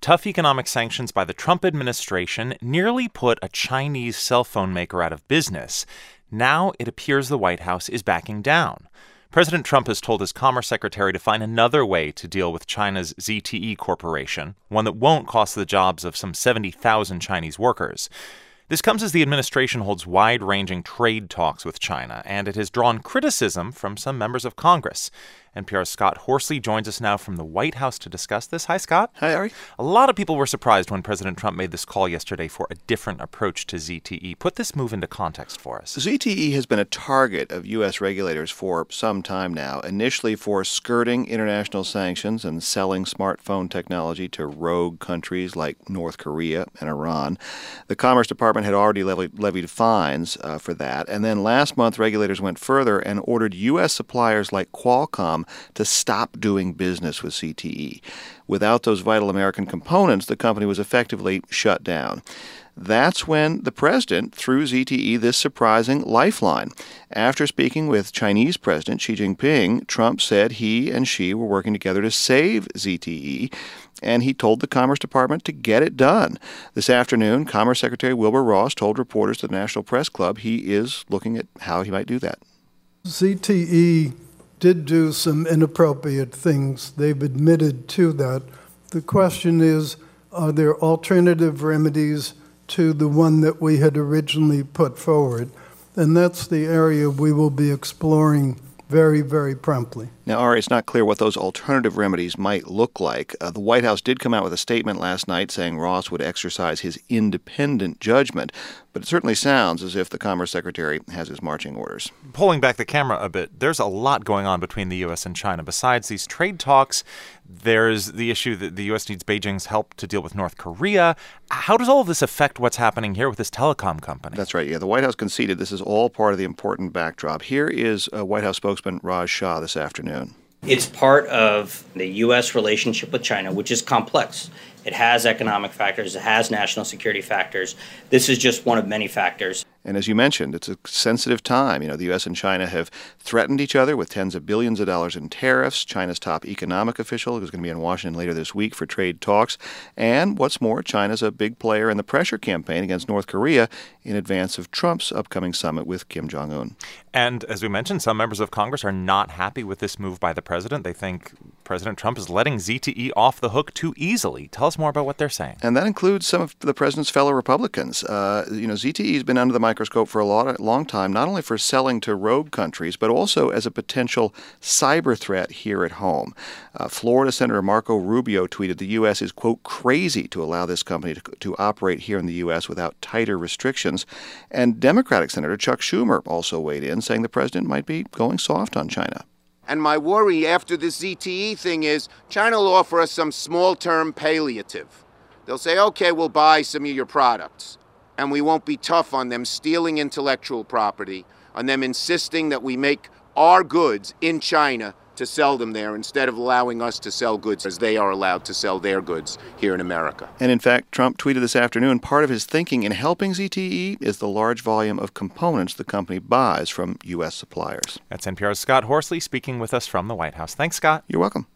Tough economic sanctions by the Trump administration nearly put a Chinese cell phone maker out of business. Now it appears the White House is backing down. President Trump has told his Commerce Secretary to find another way to deal with China's ZTE Corporation, one that won't cost the jobs of some 70,000 Chinese workers. This comes as the administration holds wide-ranging trade talks with China, and it has drawn criticism from some members of Congress. NPR's Scott Horsley joins us now from the White House to discuss this. Hi, Scott. Hi, Ari. A lot of people were surprised when President Trump made this call yesterday for a different approach to ZTE. Put this move into context for us. ZTE has been a target of U.S. regulators for some time now, initially for skirting international sanctions and selling smartphone technology to rogue countries like North Korea and Iran. The Commerce Department had already levied fines for that. And then last month, regulators went further and ordered U.S. suppliers like Qualcomm to stop doing business with ZTE. Without those vital American components, the company was effectively shut down. That's when the president threw ZTE this surprising lifeline. After speaking with Chinese President Xi Jinping, Trump said he and Xi were working together to save ZTE, and he told the Commerce Department to get it done. This afternoon, Commerce Secretary Wilbur Ross told reporters at the National Press Club he is looking at how he might do that. ZTE did do some inappropriate things. They've admitted to that. The question is, are there alternative remedies to the one that we had originally put forward? And that's the area we will be exploring very, very promptly. Now, Ari, it's not clear what those alternative remedies might look like. The White House did come out with a statement last night saying Ross would exercise his independent judgment, but it certainly sounds as if the Commerce Secretary has his marching orders. Pulling back the camera a bit, there's a lot going on between the U.S. and China. Besides these trade talks, there's the issue that the U.S. needs Beijing's help to deal with North Korea. How does all of this affect what's happening here with this telecom company? That's right. Yeah, the White House conceded this is all part of the important backdrop. Here is White House spokesman Raj Shah this afternoon. It's part of the U.S. relationship with China, which is complex. It has economic factors. It has national security factors. This is just one of many factors. And as you mentioned, it's a sensitive time. You know, the U.S. and China have threatened each other with tens of billions of dollars in tariffs. China's top economic official is going to be in Washington later this week for trade talks. And what's more, China's a big player in the pressure campaign against North Korea in advance of Trump's upcoming summit with Kim Jong-un. And as we mentioned, some members of Congress are not happy with this move by the president. They think President Trump is letting ZTE off the hook too easily. Tell us more about what they're saying. And that includes some of the president's fellow Republicans. ZTE has been under the microscope for a long time, not only for selling to rogue countries, but also as a potential cyber threat here at home. Florida Senator Marco Rubio tweeted the U.S. is, quote, crazy to allow this company to operate here in the U.S. without tighter restrictions. And Democratic Senator Chuck Schumer also weighed in, saying the president might be going soft on China. And my worry after this ZTE thing is China will offer us some small-term palliative. They'll say, okay, we'll buy some of your products. And we won't be tough on them stealing intellectual property, on them insisting that we make our goods in China to sell them there instead of allowing us to sell goods as they are allowed to sell their goods here in America. And in fact, Trump tweeted this afternoon, part of his thinking in helping ZTE is the large volume of components the company buys from U.S. suppliers. That's NPR's Scott Horsley speaking with us from the White House. Thanks, Scott. You're welcome.